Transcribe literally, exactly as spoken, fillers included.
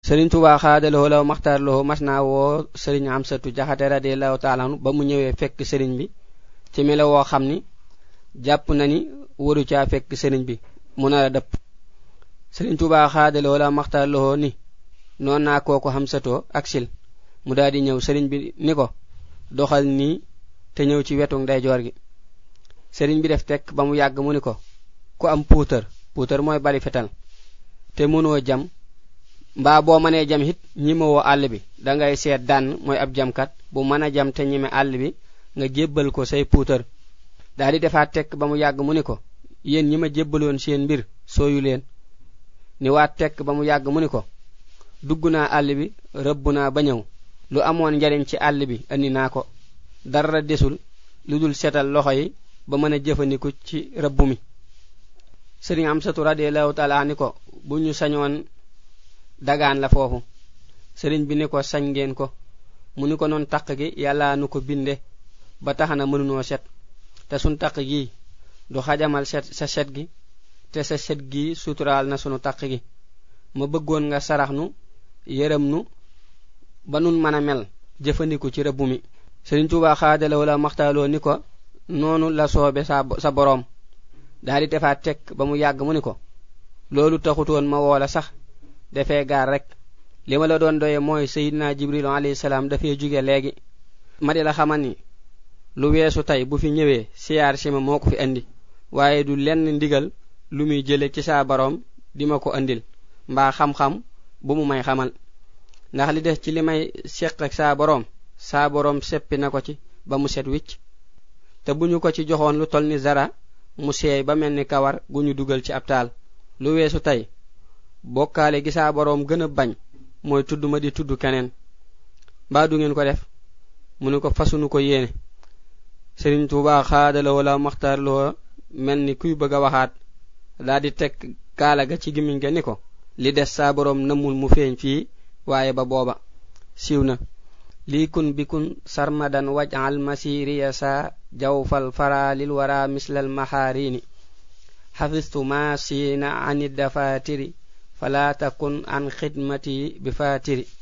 Serigne Touba xaadaloo law maxtaarloo mas naa woo Serigne Amsatu Jaxate radiyallahu ta'ala anhu ba mu ñëwee fekk Serigne bi ci melo woo xam ni jàpp na ni waru caa fekk Serigne bi mu nar a dëpp. Serigne Touba xaadaloo law maxtaarloo ni noon naa kooku Amsatoo ak sil mu daal di ñëw Serigne bi ni ko doxal nii te ñëw ci wetu ndeyjoor gi. Serigne bi def tekk ba mu yàgg mu ni ko ku am puutar puutar mooy bari fetal te mënoo jam mbaa boo mënee jam hit ñima woo àll bi dangay seet dànn mooy ab jamkat bu mën a jam te ñime àll bi nga jébbal ko say puutar. daal di defaat tekk ba mu yàgg mu ni ko yéen ñi ma jébbaloon seen mbir sooyu leen ni waat tekk ba mu yàgg mu ni ko dugg naa àll bi rëbb naa ba ñëw lu amoon njariñ ci àll bi andi naa ko dara desul lu dul setal loxo yi ba mën a jëfandiku ci rëbb mi. Serigne Amsatu radiyallahu ta'ala ni ko bu ñu sañoon dagaan la foofu. Serigne bi ni ko sañ ngeen ko mu ni ko noon taq gi yàlla nu ko binde ba taxana mënunoo set te sun taq gi du xajamal set sa set gi te sa set gi suturaal na sunu taq gi ma bëggoon nga sarax nu yërëm nu ba nun mën a mel jëfandiku ci rëbb mi. Serigne Touba xaadaloo la maxtaaloo ni ko noonu la soobe sa sa boroom. daal di defaat tekk ba mu yàgg mu ni ko loolu taxutoon ma woola sax defee gaar rek li ma la doon doye mooy Seydina Jibril alayhi salaam dafee jóge léegi ma di la xamal ni lu weesu tey bu fi ñëwee siyaar si ma moo ko fi andi waaye du lenn ndigal lu muy jële ci sa boroom di ma ko andil mbaa xam-xam bu mu may xamal ndax li des ci li may seq ak sa boroom sa boroom seppi na ko ci ba mu set wicc te bu ñu ko ci joxoon lu tol ni zara mu seey ba mel ni kawar gu ñu dugal ci ab taal. lu weesu tey bokkaale gi sa boroom gën a bañ mooy tudd ma di tudd keneen mbaa du ngeen ko def mu ni ko fasunu ko yéene. Serigne Touba xaadala wala maxtaarloo mel ni kuy bëgg a waxaat daa di teg kaala ga ci gimiñ ga ni ko li des sa boroom namul mu feeñ fii waaye ba booba siiw na. lii kun bikun sarmadan waj'al masiriya sa jawfal fara lil wara mislal maharini xafistu ma siina ani dafatiri fala takun an xidmati bi fatiri.